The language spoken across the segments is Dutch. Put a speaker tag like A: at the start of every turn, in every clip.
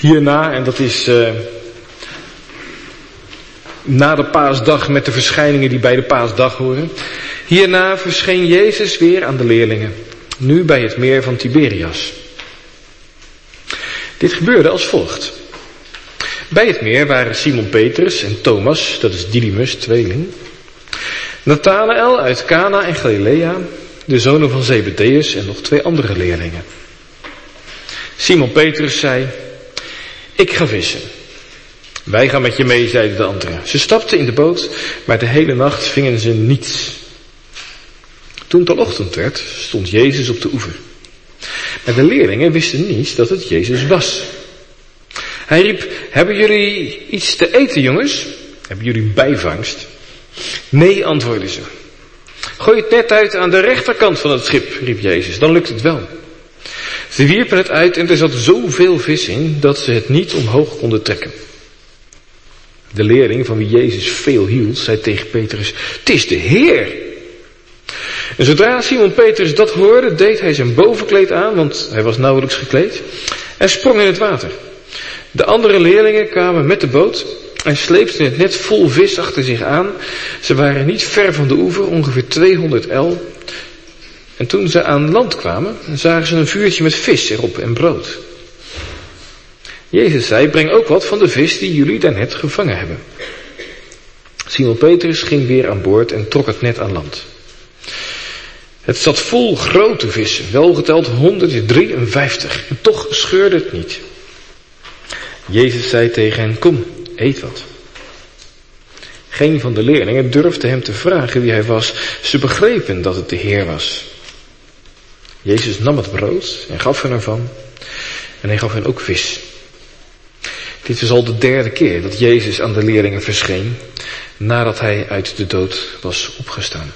A: Hierna, en dat is na de paasdag met de verschijningen die bij de paasdag horen. Hierna verscheen Jezus weer aan de leerlingen, nu bij het meer van Tiberias. Dit gebeurde als volgt. Bij het meer waren Simon Petrus en Thomas, dat is Didymus, tweeling. Nathanael uit Cana en Galilea, de zonen van Zebedeus en nog 2 andere leerlingen. Simon Petrus zei, ik ga vissen. Wij gaan met je mee, zeiden de anderen. Ze stapten in de boot, maar de hele nacht vingen ze niets. Toen het al ochtend werd, stond Jezus op de oever. Maar de leerlingen wisten niet dat het Jezus was. Hij riep, hebben jullie iets te eten, jongens? Hebben jullie bijvangst? Nee, antwoordden ze. Gooi het net uit aan de rechterkant van het schip, riep Jezus, dan lukt het wel. Ze wierpen het uit en er zat zoveel vis in dat ze het niet omhoog konden trekken. De leerling van wie Jezus veel hield, zei tegen Petrus, het is de Heer. En zodra Simon Petrus dat hoorde, deed hij zijn bovenkleed aan, want hij was nauwelijks gekleed, en sprong in het water. De andere leerlingen kwamen met de boot en sleepten het net vol vis achter zich aan. Ze waren niet ver van de oever, ongeveer 200 el. En toen ze aan land kwamen, zagen ze een vuurtje met vis erop en brood. Jezus zei, breng ook wat van de vis die jullie daarnet gevangen hebben. Simon Petrus ging weer aan boord en trok het net aan land. Het zat vol grote vissen, welgeteld 153, en toch scheurde het niet. Jezus zei tegen hen, kom, eet wat. Geen van de leerlingen durfde hem te vragen wie hij was. Ze begrepen dat het de Heer was. Jezus nam het brood en gaf hen ervan. En hij gaf hen ook vis. Dit was al de 3e keer dat Jezus aan de leerlingen verscheen, nadat hij uit de dood was opgestaan.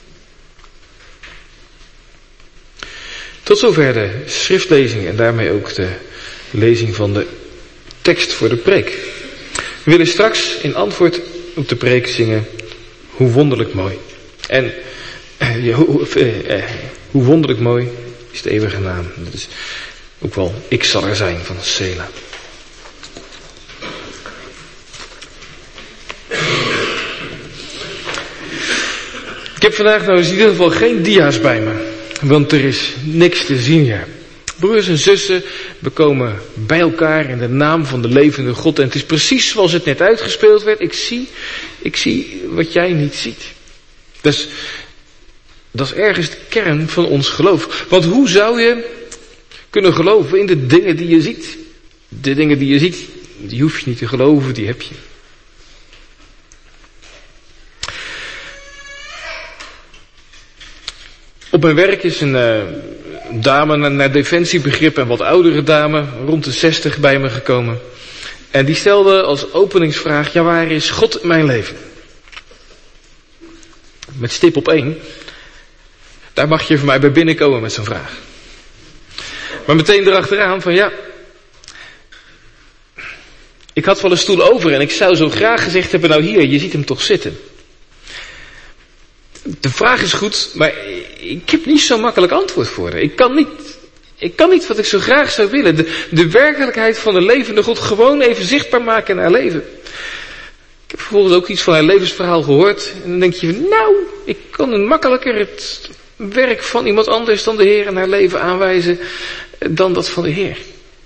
A: Tot zover de schriftlezing en daarmee ook de lezing van de tekst voor de preek. We willen straks in antwoord op de preek zingen, hoe wonderlijk mooi. En hoe wonderlijk mooi is de eeuwige naam. Dat is ook wel Ik zal er zijn van Sela. Ik heb vandaag nou in ieder geval geen dia's bij me. Want er is niks te zien hier. Broers en zussen, we komen bij elkaar in de naam van de levende God. En het is precies zoals het net uitgespeeld werd. Ik zie wat jij niet ziet. Dat is ergens de kern van ons geloof. Want hoe zou je kunnen geloven in de dingen die je ziet? De dingen die je ziet, die hoef je niet te geloven, die heb je. Op mijn werk is een dame naar defensiebegrip, een wat oudere dame, rond de 60 bij me gekomen. En die stelde als openingsvraag, ja, waar is God in mijn leven? Met stip op 1. Daar mag je voor mij bij binnenkomen met zo'n vraag. Maar meteen erachteraan van ja, ik had wel een stoel over en ik zou zo graag gezegd hebben, nou hier, je ziet hem toch zitten. De vraag is goed, maar ik heb niet zo makkelijk antwoord voor haar. Ik kan niet wat ik zo graag zou willen. De werkelijkheid van de levende God gewoon even zichtbaar maken in haar leven. Ik heb vervolgens ook iets van haar levensverhaal gehoord. En dan denk je, nou, ik kan makkelijker het werk van iemand anders dan de Heer in haar leven aanwijzen dan dat van de Heer.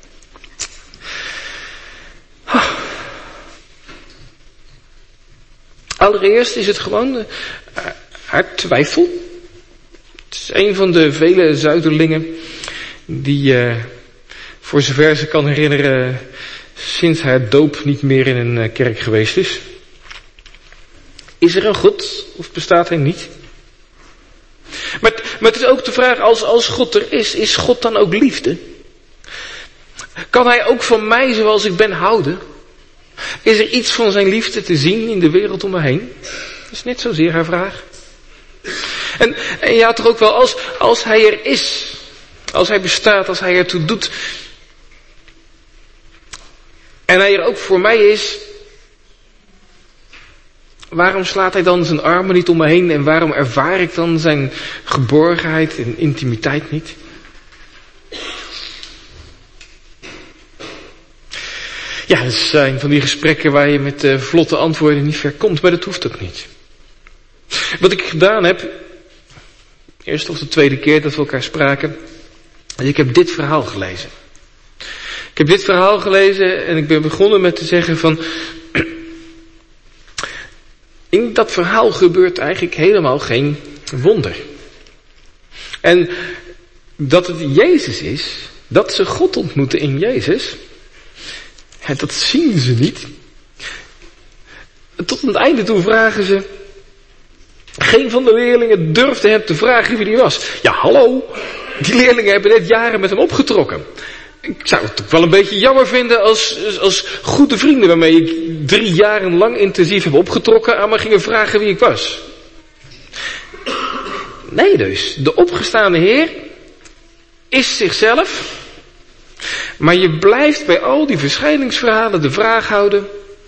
A: Allereerst is het gewoon haar twijfel. Het is een van de vele zuiderlingen die, voor zover ze kan herinneren, sinds haar doop niet meer in een kerk geweest is. Is er een God of bestaat hij niet? Maar het is ook de vraag, als God er is God dan ook liefde? Kan hij ook van mij zoals ik ben houden? Is er iets van zijn liefde te zien in de wereld om me heen? Dat is net zozeer haar vraag. En ja, toch ook wel, als hij er is, als hij bestaat, als hij ertoe doet, en hij er ook voor mij is, waarom slaat hij dan zijn armen niet om me heen en waarom ervaar ik dan zijn geborgenheid en intimiteit niet? Ja, dat zijn van die gesprekken waar je met vlotte antwoorden niet ver komt, maar dat hoeft ook niet. Wat ik gedaan heb, eerste of de tweede keer dat we elkaar spraken, is ik heb dit verhaal gelezen. Ik heb dit verhaal gelezen en ik ben begonnen met te zeggen van, in dat verhaal gebeurt eigenlijk helemaal geen wonder. En dat het Jezus is, dat ze God ontmoeten in Jezus, dat zien ze niet. Tot het einde toe vragen ze, geen van de leerlingen durfde hem te vragen wie hij was. Ja, hallo, die leerlingen hebben net jaren met hem opgetrokken. Ik zou het toch wel een beetje jammer vinden als goede vrienden waarmee ik 3 jaren lang intensief heb opgetrokken aan me gingen vragen wie ik was. Nee dus, de opgestaande Heer is zichzelf, maar je blijft bij al die verschijningsverhalen de vraag houden,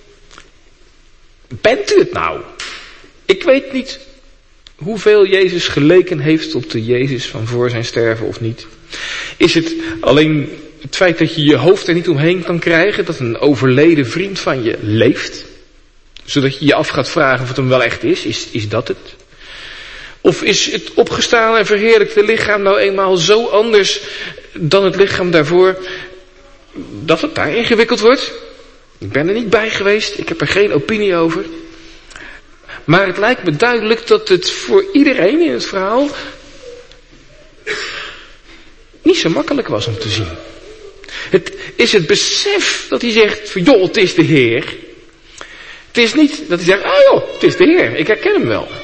A: bent u het nou? Ik weet niet hoeveel Jezus geleken heeft op de Jezus van voor zijn sterven of niet. Is het alleen het feit dat je je hoofd er niet omheen kan krijgen, dat een overleden vriend van je leeft, zodat je je af gaat vragen of het hem wel echt is dat het? Of is het opgestaan en verheerlijkte lichaam nou eenmaal zo anders dan het lichaam daarvoor, dat het daar ingewikkeld wordt? Ik ben er niet bij geweest, ik heb er geen opinie over. Maar het lijkt me duidelijk dat het voor iedereen in het verhaal niet zo makkelijk was om te zien. Het is het besef dat hij zegt van joh, het is de Heer. Het is niet dat hij zegt, oh joh, het is de Heer, ik herken hem wel.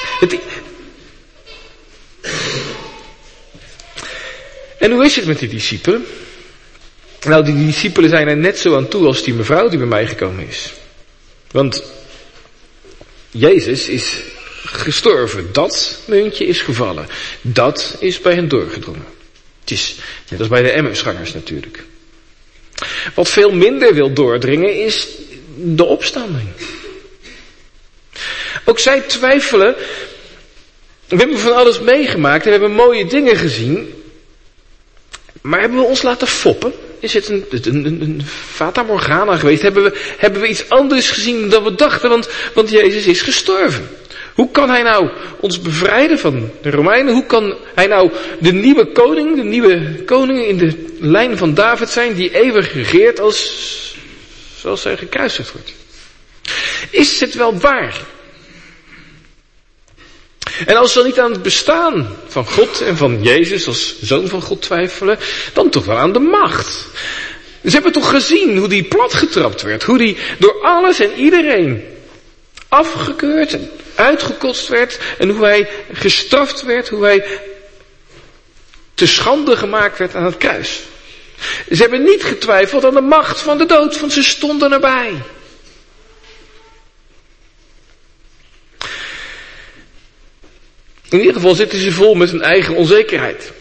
A: En hoe is het met die discipelen? Nou, die discipelen zijn er net zo aan toe als die mevrouw die bij mij gekomen is. Want Jezus is gestorven. Dat muntje is gevallen. Dat is bij hen doorgedrongen. Het is net als bij de Emmausgangers natuurlijk. Wat veel minder wil doordringen is de opstanding. Ook zij twijfelen. We hebben van alles meegemaakt en we hebben mooie dingen gezien. Maar hebben we ons laten foppen? Is het een fata morgana geweest? Hebben we iets anders gezien dan we dachten? Want Jezus is gestorven. Hoe kan hij nou ons bevrijden van de Romeinen? Hoe kan hij nou de nieuwe koning in de lijn van David zijn, die eeuwig regeert zoals hij gekruisigd wordt? Is het wel waar? En als ze niet aan het bestaan van God en van Jezus als zoon van God twijfelen, dan toch wel aan de macht. Ze hebben toch gezien hoe die platgetrapt werd, hoe die door alles en iedereen afgekeurd en uitgekotst werd en hoe hij gestraft werd, hoe hij te schande gemaakt werd aan het kruis. Ze hebben niet getwijfeld aan de macht van de dood, want ze stonden erbij. In ieder geval zitten ze vol met hun eigen onzekerheid.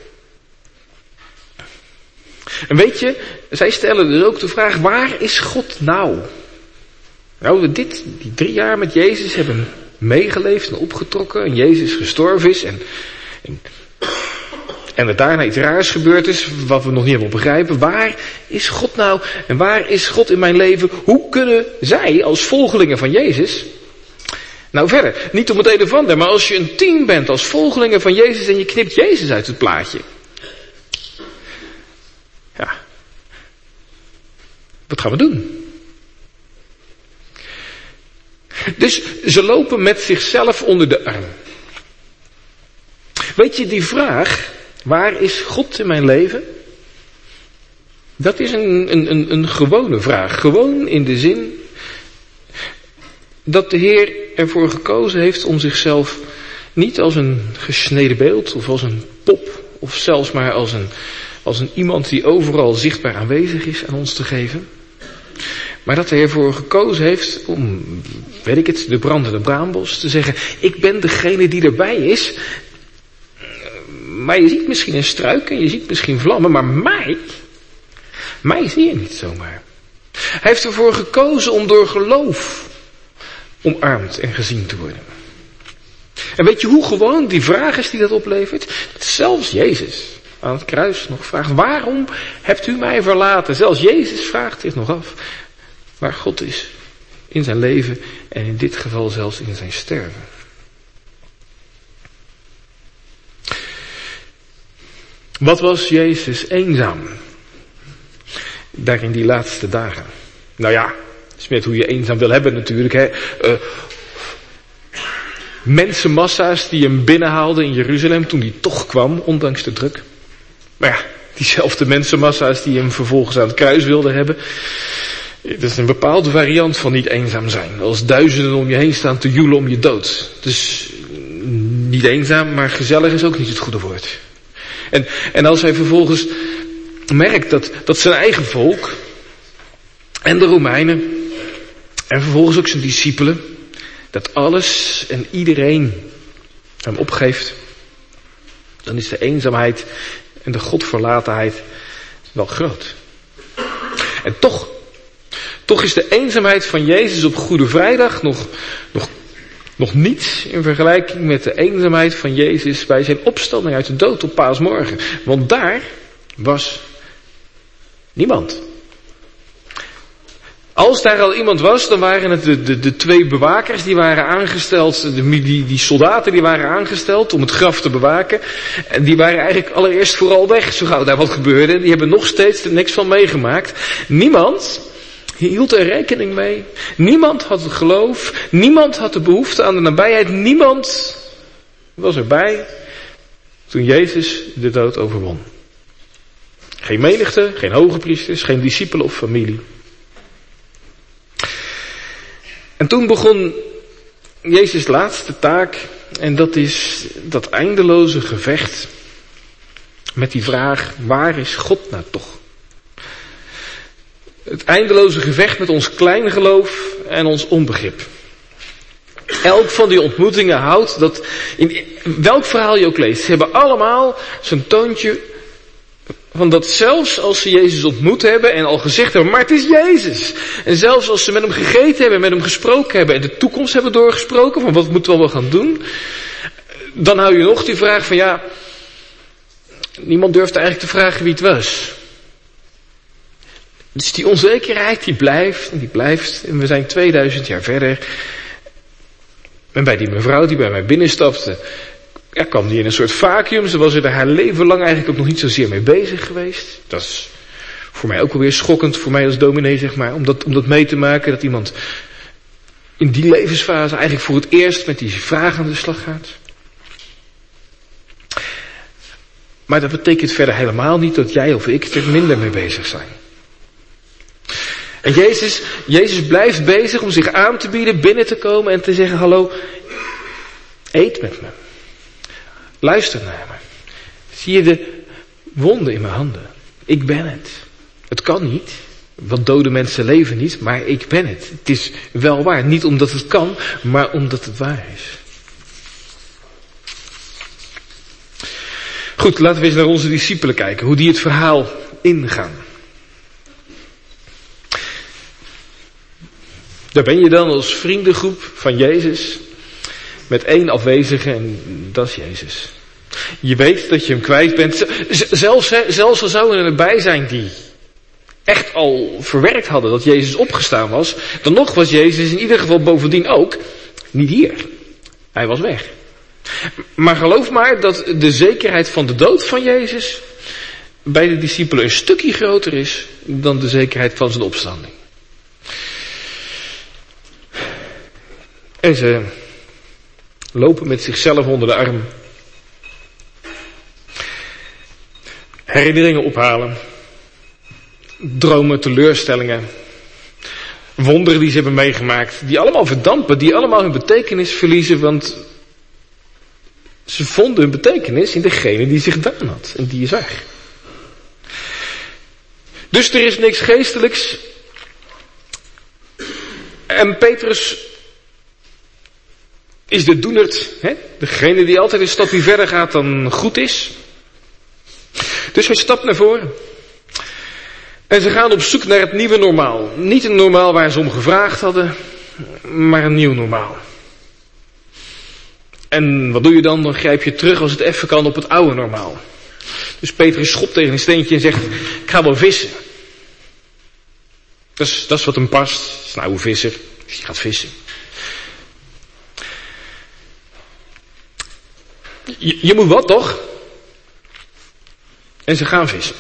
A: En weet je, zij stellen dus ook de vraag, waar is God nou? Nou, we die 3 jaar met Jezus hebben meegeleefd en opgetrokken en Jezus gestorven is en er daarna iets raars gebeurd is wat we nog niet hebben begrijpen. Waar is God nou en waar is God in mijn leven? Hoe kunnen zij als volgelingen van Jezus nou verder? Niet om het een of ander, maar als je een team bent als volgelingen van Jezus en je knipt Jezus uit het plaatje. Ja. Wat gaan we doen? Dus ze lopen met zichzelf onder de arm. Weet je, die vraag, waar is God in mijn leven? Dat is een gewone vraag. Gewoon in de zin dat de Heer ervoor gekozen heeft om zichzelf niet als een gesneden beeld of als een pop of zelfs maar als een iemand die overal zichtbaar aanwezig is aan ons te geven. Maar dat hij ervoor gekozen heeft om, weet ik het, de brandende braambos te zeggen, ik ben degene die erbij is. Maar je ziet misschien een struik en je ziet misschien vlammen, maar mij zie je niet zomaar. Hij heeft ervoor gekozen om door geloof omarmd en gezien te worden. En weet je hoe gewoon die vraag is die dat oplevert? Dat zelfs Jezus aan het kruis nog vraagt, waarom hebt u mij verlaten? Zelfs Jezus vraagt zich nog af, waar God is in zijn leven en in dit geval zelfs in zijn sterven. Wat was Jezus eenzaam? Daar in die laatste dagen. Nou ja, het is net hoe je eenzaam wil hebben natuurlijk. Hè. Mensenmassa's die hem binnenhaalden in Jeruzalem toen hij toch kwam, ondanks de druk. Maar ja, diezelfde mensenmassa's die hem vervolgens aan het kruis wilden hebben. Dat is een bepaalde variant van niet eenzaam zijn. Als duizenden om je heen staan te joelen om je dood. Dus niet eenzaam, maar gezellig is ook niet het goede woord. En als hij vervolgens merkt dat zijn eigen volk en de Romeinen en vervolgens ook zijn discipelen, dat alles en iedereen hem opgeeft, dan is de eenzaamheid en de godverlatenheid wel groot. En toch is de eenzaamheid van Jezus op Goede Vrijdag nog niets in vergelijking met de eenzaamheid van Jezus bij zijn opstanding uit de dood op Paasmorgen. Want daar was niemand. Als daar al iemand was, dan waren het de twee bewakers die waren aangesteld, die soldaten die waren aangesteld om het graf te bewaken. En die waren eigenlijk allereerst vooral weg, zo gauw daar wat gebeurde. Die hebben nog steeds er niks van meegemaakt. Niemand hield er rekening mee. Niemand had het geloof. Niemand had de behoefte aan de nabijheid. Niemand was erbij toen Jezus de dood overwon. Geen menigte, geen hoge priesters, geen discipelen of familie. En toen begon Jezus' laatste taak. En dat is dat eindeloze gevecht met die vraag, waar is God nou toch? Het eindeloze gevecht met ons klein geloof en ons onbegrip. Elk van die ontmoetingen houdt dat, in welk verhaal je ook leest, ze hebben allemaal zo'n toontje van dat zelfs als ze Jezus ontmoet hebben en al gezegd hebben, maar het is Jezus. En zelfs als ze met hem gegeten hebben, met hem gesproken hebben en de toekomst hebben doorgesproken, van wat moeten we wel gaan doen, dan hou je nog die vraag van ja, niemand durft eigenlijk te vragen wie het was. Dus die onzekerheid die blijft en die blijft. En we zijn 2000 jaar verder. En bij die mevrouw die bij mij binnenstapte, kwam die in een soort vacuüm. Ze was er haar leven lang eigenlijk ook nog niet zozeer mee bezig geweest. Dat is voor mij ook alweer schokkend, voor mij als dominee zeg maar, om dat mee te maken. Dat iemand in die levensfase eigenlijk voor het eerst met die vraag aan de slag gaat. Maar dat betekent verder helemaal niet dat jij of ik er minder mee bezig zijn. En Jezus blijft bezig om zich aan te bieden, binnen te komen en te zeggen, hallo, eet met me. Luister naar me. Zie je de wonden in mijn handen? Ik ben het. Het kan niet, want dode mensen leven niet, maar ik ben het. Het is wel waar. Niet omdat het kan, maar omdat het waar is. Goed, laten we eens naar onze discipelen kijken, hoe die het verhaal ingaan. Daar ben je dan als vriendengroep van Jezus, met één afwezige en dat is Jezus. Je weet dat je hem kwijt bent, zelfs al zouden er erbij zijn die echt al verwerkt hadden dat Jezus opgestaan was, dan nog was Jezus in ieder geval bovendien ook niet hier. Hij was weg. Maar geloof maar dat de zekerheid van de dood van Jezus bij de discipelen een stukje groter is dan de zekerheid van zijn opstanding. En ze lopen met zichzelf onder de arm. Herinneringen ophalen. Dromen, teleurstellingen. Wonderen die ze hebben meegemaakt. Die allemaal verdampen. Die allemaal hun betekenis verliezen. Want ze vonden hun betekenis in degene die zich gedaan had. En die is weg. Dus er is niks geestelijks. En Petrus is de doenerd, hè? Degene die altijd een stapje verder gaat dan goed is. Dus hij stapt naar voren. En ze gaan op zoek naar het nieuwe normaal. Niet een normaal waar ze om gevraagd hadden, maar een nieuw normaal. En wat doe je dan? Dan grijp je terug als het even kan op het oude normaal. Dus Petrus schopt tegen een steentje en zegt, ik ga wel vissen. Dat is wat hem past. Het is een oude visser, dus die gaat vissen. Je moet wat, toch? En ze gaan vissen.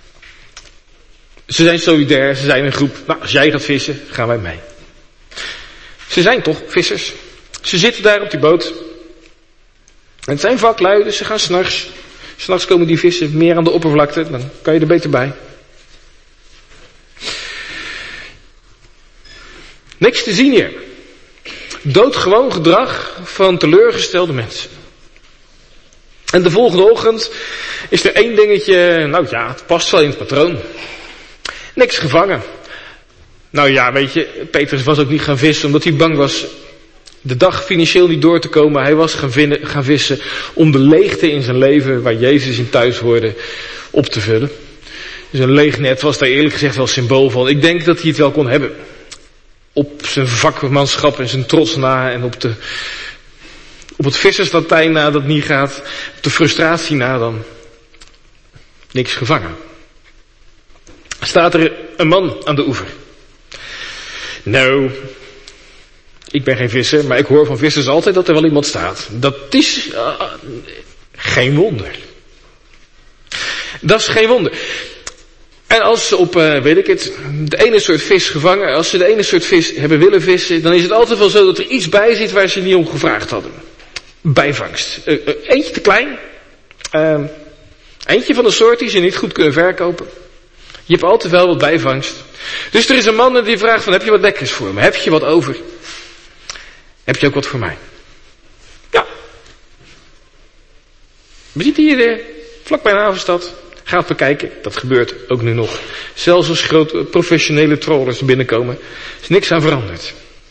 A: Ze zijn solidair, ze zijn een groep. Nou, als jij gaat vissen, gaan wij mee. Ze zijn toch vissers. Ze zitten daar op die boot. En het zijn vaklui, dus ze gaan 's nachts. 's Nachts komen die vissen meer aan de oppervlakte, dan kan je er beter bij. Niks te zien hier. Doodgewoon gedrag van teleurgestelde mensen. En de volgende ochtend is er één dingetje, nou ja, het past wel in het patroon. Niks gevangen. Nou ja, weet je, Petrus was ook niet gaan vissen omdat hij bang was de dag financieel niet door te komen. Hij was gaan vissen om de leegte in zijn leven, waar Jezus in thuis hoorde, op te vullen. Dus een leeg net was daar eerlijk gezegd wel symbool van. Ik denk dat hij het wel kon hebben. Op zijn vakmanschap en zijn trots na en op het visserslatijn na dat niet gaat. Op de frustratie na dan. Niks gevangen. Staat er een man aan de oever. Nou, ik ben geen visser, maar ik hoor van vissers altijd dat er wel iemand staat. Dat is geen wonder. Dat is geen wonder. En als ze op, de ene soort vis gevangen, als ze de ene soort vis hebben willen vissen, dan is het altijd wel zo dat er iets bij zit waar ze niet om gevraagd hadden. Bijvangst. Eentje te klein. Eentje van een soort die ze niet goed kunnen verkopen. Je hebt altijd wel wat bijvangst. Dus er is een man die vraagt van, heb je wat lekkers voor me? Heb je wat over? Heb je ook wat voor mij? Ja. We zitten hier vlakbij een havenstad. Ga het bekijken. Dat gebeurt ook nu nog. Zelfs als grote professionele trollers binnenkomen. Er is niks aan veranderd.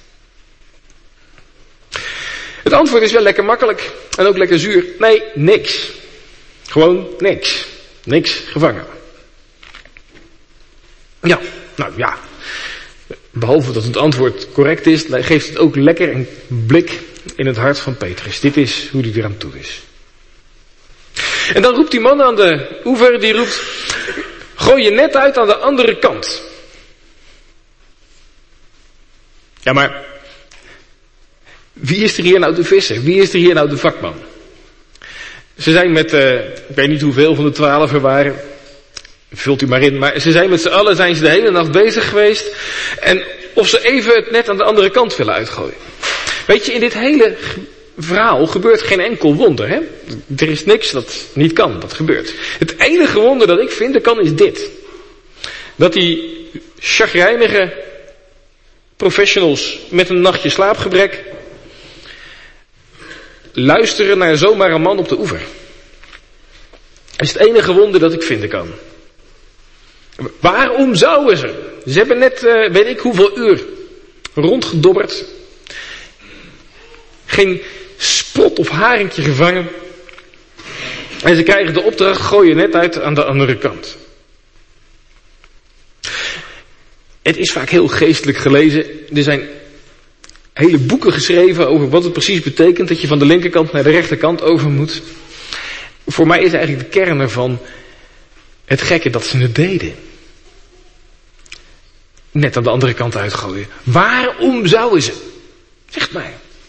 A: Het antwoord is wel lekker makkelijk. En ook lekker zuur. Nee, niks. Gewoon niks. Niks gevangen. Ja, nou ja. Behalve dat het antwoord correct is, geeft het ook lekker een blik in het hart van Petrus. Dit is hoe hij eraan toe is. En dan roept die man aan de oever, die roept, gooi je net uit aan de andere kant. Ja, maar wie is er hier nou de visser? Wie is er hier nou de vakman? Ze zijn met, ik weet niet hoeveel van de 12 er waren, vult u maar in, maar ze zijn met z'n allen, zijn ze de hele nacht bezig geweest. En of ze even het net aan de andere kant willen uitgooien. Weet je, in dit hele verhaal gebeurt geen enkel wonder, hè? Er is niks dat niet kan, dat gebeurt. Het enige wonder dat ik vinden kan is dit. Dat die chagrijnige professionals met een nachtje slaapgebrek luisteren naar zomaar een man op de oever. Dat is het enige wonder dat ik vinden kan. Waarom zouden ze? Ze hebben net, weet ik hoeveel uur rondgedobberd. Geen spot of haringje gevangen. En ze krijgen de opdracht, gooi je net uit aan de andere kant. Het is vaak heel geestelijk gelezen. Er zijn hele boeken geschreven over wat het precies betekent dat je van de linkerkant naar de rechterkant over moet. Voor mij is eigenlijk de kern ervan het gekke dat ze het deden. Net aan de andere kant uitgooien. Waarom zouden ze? Zeg maar.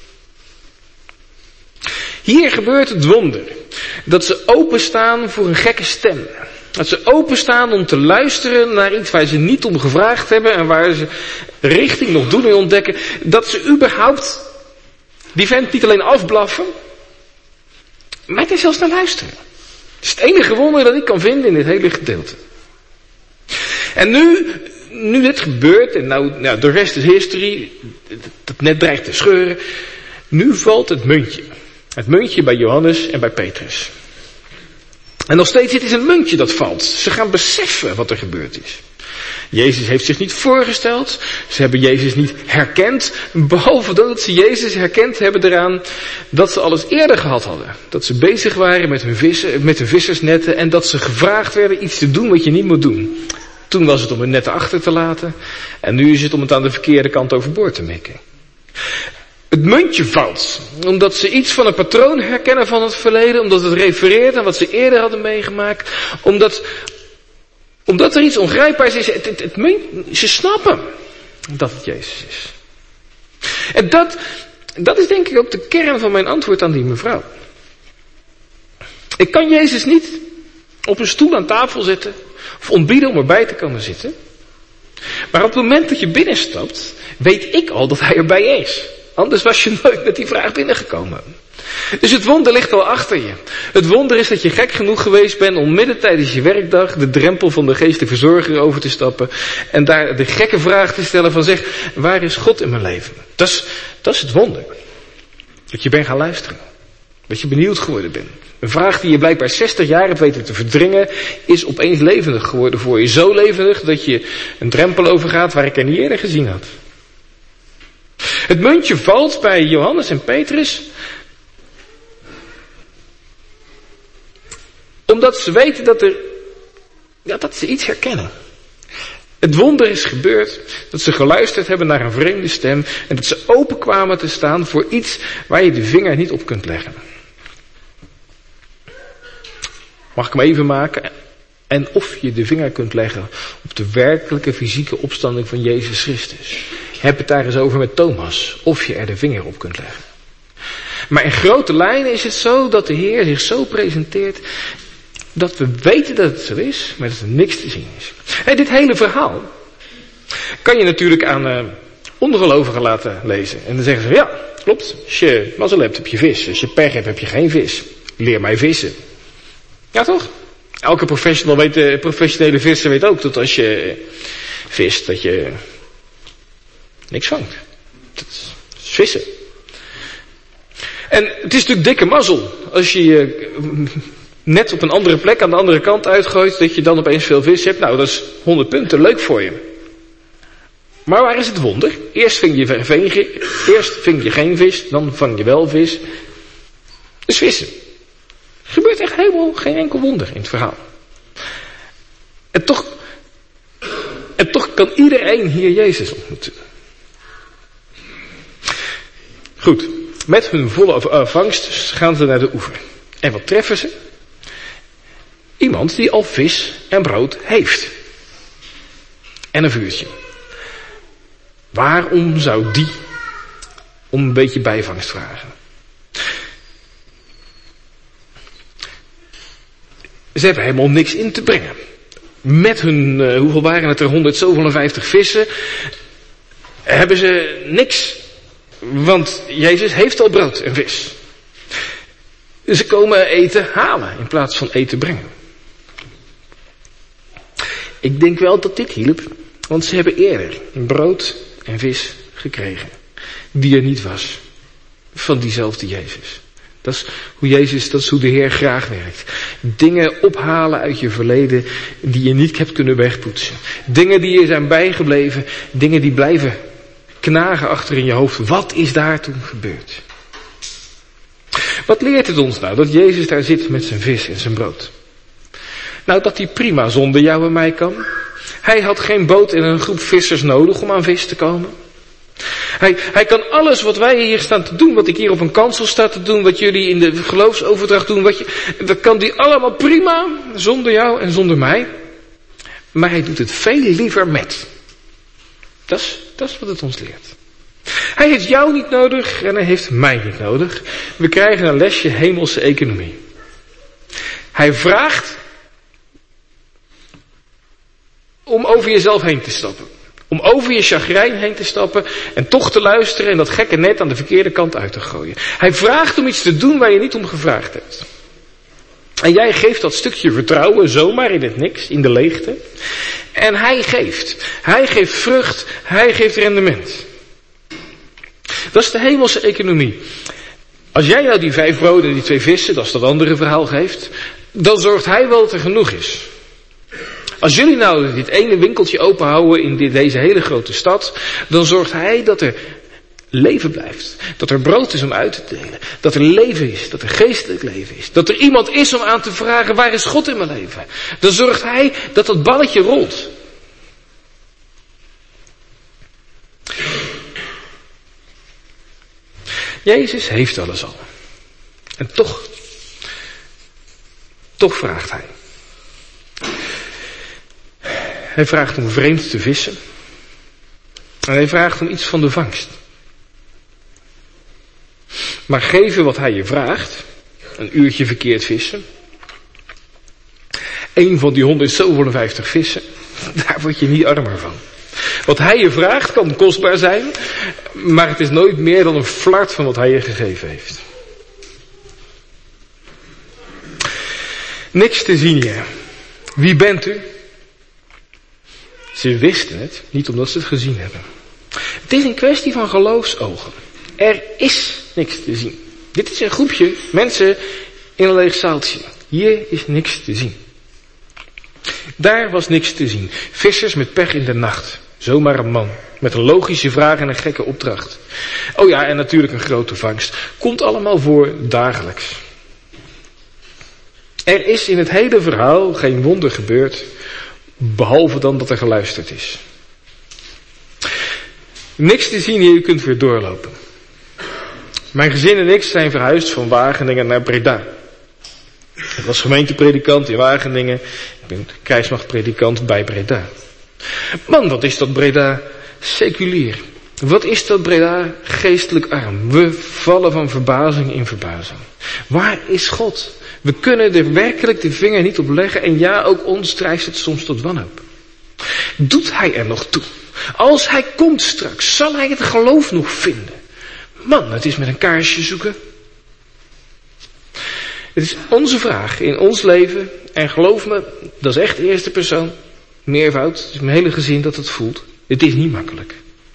A: Hier gebeurt het wonder. Dat ze openstaan voor een gekke stem. Dat ze openstaan om te luisteren naar iets waar ze niet om gevraagd hebben. En waar ze richting nog doen in ontdekken. Dat ze überhaupt die vent niet alleen afblaffen. Maar er zelfs naar luisteren. Het is het enige wonder dat ik kan vinden in dit hele gedeelte. En nu dit gebeurt, en nou de rest is history, dat net dreigt te scheuren. Nu valt het muntje. Het muntje bij Johannes en bij Petrus. En nog steeds, het is een muntje dat valt. Ze gaan beseffen wat er gebeurd is. Jezus heeft zich niet voorgesteld. Ze hebben Jezus niet herkend. Behalve dat ze Jezus herkend hebben eraan dat ze alles eerder gehad hadden. Dat ze bezig waren met hun vissersnetten en dat ze gevraagd werden iets te doen wat je niet moet doen. Toen was het om hun netten achter te laten. En nu is het om het aan de verkeerde kant overboord te mikken. Het muntje valt. Omdat ze iets van een patroon herkennen van het verleden. Omdat het refereert aan wat ze eerder hadden meegemaakt. Omdat Omdat er iets ongrijpbaars is. Ze snappen dat het Jezus is. En dat is denk ik ook de kern van mijn antwoord aan die mevrouw. Ik kan Jezus niet op een stoel aan tafel zetten of ontbieden om erbij te komen zitten. Maar op het moment dat je binnenstapt, weet ik al dat hij erbij is. Anders was je nooit met die vraag binnengekomen. Dus het wonder ligt al achter je. Het wonder is dat je gek genoeg geweest bent om midden tijdens je werkdag de drempel van de geestelijke verzorger over te stappen. En daar de gekke vraag te stellen van zeg, waar is God in mijn leven? Dat is het wonder. Dat je bent gaan luisteren. Dat je benieuwd geworden bent. Een vraag die je blijkbaar 60 jaar hebt weten te verdringen, is opeens levendig geworden voor je. Zo levendig dat je een drempel overgaat waar ik er niet eerder gezien had. Het muntje valt bij Johannes en Petrus, omdat ze weten dat ze iets herkennen. Het wonder is gebeurd dat ze geluisterd hebben naar een vreemde stem en dat ze open kwamen te staan voor iets waar je de vinger niet op kunt leggen. Mag ik hem even maken? En of je de vinger kunt leggen op de werkelijke fysieke opstanding van Jezus Christus. Heb het daar eens over met Thomas. Of je er de vinger op kunt leggen. Maar in grote lijnen is het zo dat de Heer zich zo presenteert dat we weten dat het zo is, maar dat er niks te zien is. En dit hele verhaal kan je natuurlijk aan ongelovigen laten lezen. En dan zeggen ze, ja, klopt. Als je mazzel hebt, heb je vis. Als je pech hebt, heb je geen vis. Leer mij vissen. Ja, toch? Elke professionele visser weet ook dat als je vist, dat je niks vangt. Dat is vissen. En het is natuurlijk dikke mazzel als je net op een andere plek aan de andere kant uitgooit, dat je dan opeens veel vis hebt. Nou, dat is 100 punten, leuk voor je. Maar waar is het wonder? Eerst ving je geen vis, dan vang je wel vis. Dus vissen. Er gebeurt echt helemaal geen enkel wonder in het verhaal. En toch kan iedereen hier Jezus ontmoeten. Goed, met hun volle vangst gaan ze naar de oever. En wat treffen ze? Iemand die al vis en brood heeft. En een vuurtje. Waarom zou die om een beetje bijvangst vragen? Ze hebben helemaal niks in te brengen. Met hun, hoeveel waren het er, 157 vissen, hebben ze niks. Want Jezus heeft al brood en vis. Ze komen eten halen in plaats van eten brengen. Ik denk wel dat dit hielp, want ze hebben eerder brood en vis gekregen. Die er niet was. Van diezelfde Jezus. Dat is hoe de Heer graag werkt. Dingen ophalen uit je verleden die je niet hebt kunnen wegpoetsen. Dingen die je zijn bijgebleven. Dingen die blijven knagen achter in je hoofd. Wat is daar toen gebeurd? Wat leert het ons nou dat Jezus daar zit met zijn vis en zijn brood? Nou, dat hij prima zonder jou en mij kan. Hij had geen boot en een groep vissers nodig om aan vis te komen. Hij kan alles wat wij hier staan te doen, wat ik hier op een kansel sta te doen, wat jullie in de geloofsoverdracht doen, dat kan hij allemaal prima, zonder jou en zonder mij. Maar hij doet het veel liever met. Dat is wat het ons leert. Hij heeft jou niet nodig en hij heeft mij niet nodig. We krijgen een lesje hemelse economie. Hij vraagt om over jezelf heen te stappen. Om over je chagrijn heen te stappen en toch te luisteren en dat gekke net aan de verkeerde kant uit te gooien. Hij vraagt om iets te doen waar je niet om gevraagd hebt. En jij geeft dat stukje vertrouwen zomaar in het niks, in de leegte. En hij geeft. Hij geeft vrucht, hij geeft rendement. Dat is de hemelse economie. Als jij nou die 5 broden en die 2 vissen, dat is dat andere verhaal, geeft, dan zorgt hij wel dat er genoeg is. Als jullie nou dit ene winkeltje openhouden in deze hele grote stad, dan zorgt hij dat er leven blijft. Dat er brood is om uit te delen. Dat er leven is. Dat er geestelijk leven is. Dat er iemand is om aan te vragen, waar is God in mijn leven? Dan zorgt hij dat dat balletje rolt. Jezus heeft alles al. En toch vraagt hij. Hij vraagt om vreemd te vissen. En hij vraagt om iets van de vangst. Maar geven wat hij je vraagt, een uurtje verkeerd vissen. Eén van die 157 vissen, daar word je niet armer van. Wat hij je vraagt kan kostbaar zijn, maar het is nooit meer dan een flart van wat hij je gegeven heeft. Niks te zien hier. Wie bent u? Ze wisten het, niet omdat ze het gezien hebben. Het is een kwestie van geloofsogen. Er is niks te zien. Dit is een groepje mensen in een leeg zaaltje. Hier is niks te zien. Daar was niks te zien. Vissers met pech in de nacht. Zomaar een man. Met een logische vraag en een gekke opdracht. Oh ja, en natuurlijk een grote vangst. Komt allemaal voor dagelijks. Er is in het hele verhaal geen wonder gebeurd. Behalve dan dat er geluisterd is. Niks te zien hier, u kunt weer doorlopen. Mijn gezin en ik zijn verhuisd van Wageningen naar Breda. Ik was gemeentepredikant in Wageningen. Ik ben krijgsmachtpredikant bij Breda. Man, wat is dat Breda seculier. Wat is dat Breda geestelijk arm. We vallen van verbazing in verbazing. Waar is God? We kunnen er werkelijk de vinger niet op leggen. En ja, ook ons drijft het soms tot wanhoop. Doet hij er nog toe? Als hij komt straks, zal hij het geloof nog vinden? Man, het is met een kaarsje zoeken. Het is onze vraag in ons leven. En geloof me, dat is echt de eerste persoon. Meervoud, het is mijn hele gezin dat het voelt. Het is niet makkelijk.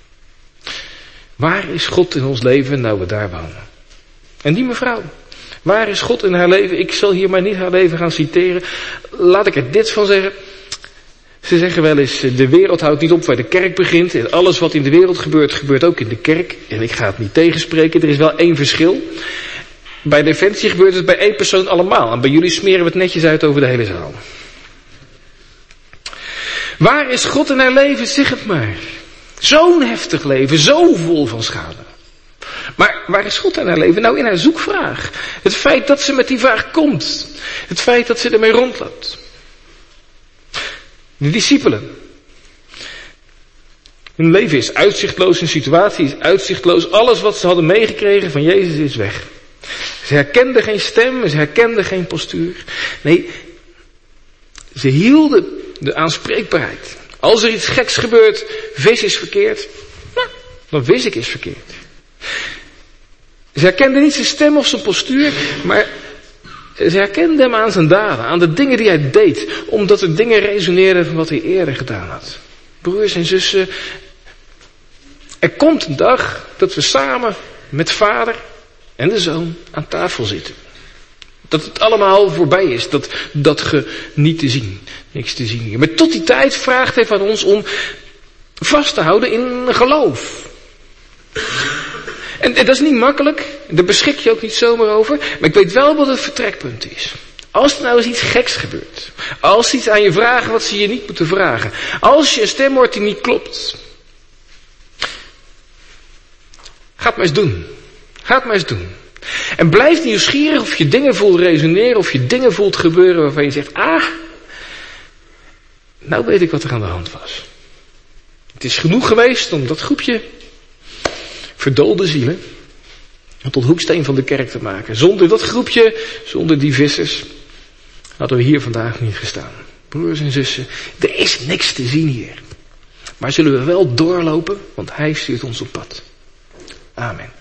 A: Waar is God in ons leven nou we daar wonen? En die mevrouw. Waar is God in haar leven? Ik zal hier maar niet haar leven gaan citeren. Laat ik er dit van zeggen. Ze zeggen wel eens, de wereld houdt niet op waar de kerk begint. En alles wat in de wereld gebeurt, gebeurt ook in de kerk. En ik ga het niet tegenspreken, er is wel één verschil. Bij Defensie gebeurt het bij één persoon allemaal. En bij jullie smeren we het netjes uit over de hele zaal. Waar is God in haar leven? Zeg het maar. Zo'n heftig leven, zo vol van schade. Maar waar is God in haar leven? Nou, in haar zoekvraag. Het feit dat ze met die vraag komt. Het feit dat ze ermee rondloopt. De discipelen. Hun leven is uitzichtloos, hun situatie is uitzichtloos. Alles wat ze hadden meegekregen van Jezus is weg. Ze herkenden geen stem, ze herkenden geen postuur. Nee, ze hielden de aanspreekbaarheid. Als er iets geks gebeurt, vis is verkeerd. Nou, dan vis ik is verkeerd. Ze herkenden niet zijn stem of zijn postuur, maar ze herkenden hem aan zijn daden, aan de dingen die hij deed, omdat er dingen resoneerden van wat hij eerder gedaan had. Broers en zussen, er komt een dag dat we samen met vader en de zoon aan tafel zitten. Dat het allemaal voorbij is, dat niet te zien, niks te zien hier. Maar tot die tijd vraagt hij van ons om vast te houden in geloof. En dat is niet makkelijk, daar beschik je ook niet zomaar over, maar ik weet wel wat het vertrekpunt is. Als er nou eens iets geks gebeurt, als ze iets aan je vragen wat ze je niet moeten vragen, als je een stem hoort die niet klopt, ga het maar eens doen. Ga het maar eens doen. En blijf nieuwsgierig of je dingen voelt resoneren, of je dingen voelt gebeuren waarvan je zegt, nou weet ik wat er aan de hand was. Het is genoeg geweest om dat groepje verdoolde zielen tot hoeksteen van de kerk te maken. Zonder dat groepje, zonder die vissers, hadden we hier vandaag niet gestaan. Broers en zussen, er is niks te zien hier. Maar zullen we wel doorlopen, want hij stuurt ons op pad. Amen.